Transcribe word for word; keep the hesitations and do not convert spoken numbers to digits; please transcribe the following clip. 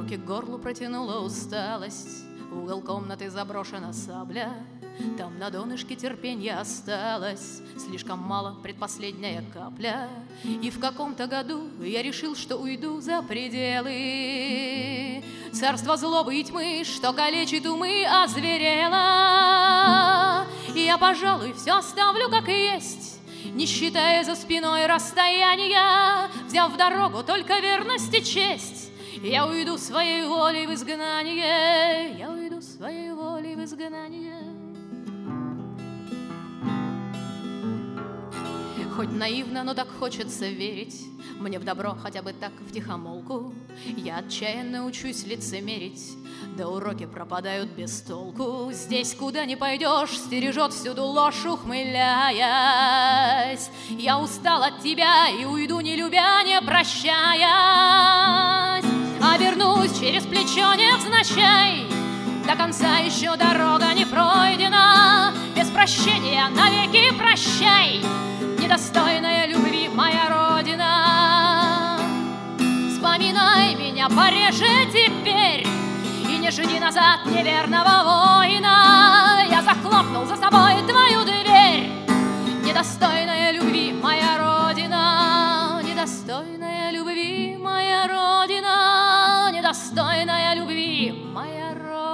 Руки к горлу протянула усталость, в угол комнаты заброшена сабля. Там на донышке терпенья осталось слишком мало, предпоследняя капля. И в каком-то году я решил, что уйду за пределы царство злобы и тьмы, что калечит умы, озверело. И я, пожалуй, все оставлю как есть, не считая за спиной расстояния, взяв в дорогу только верность и честь. Я уйду своей волей в изгнание, я уйду своей волей в изгнание. Хоть наивно, но так хочется верить мне в добро, хотя бы так втихомолку. Я отчаянно учусь лицемерить, да уроки пропадают без толку. Здесь, куда ни пойдешь, стережет всюду ложь, ухмыляясь. Я устал от тебя и уйду, не любя, не прощаясь. Обернусь через плечо невзначай, до конца еще дорога не пройдена. Без прощения навеки прощай, недостойная любви моя родина. Вспоминай меня пореже теперь и не жди назад неверного воина. Я захлопнул за собой твою дверь, недостойная любви моя родина. Недостойная любви моя родина, недостойная любви моя родина.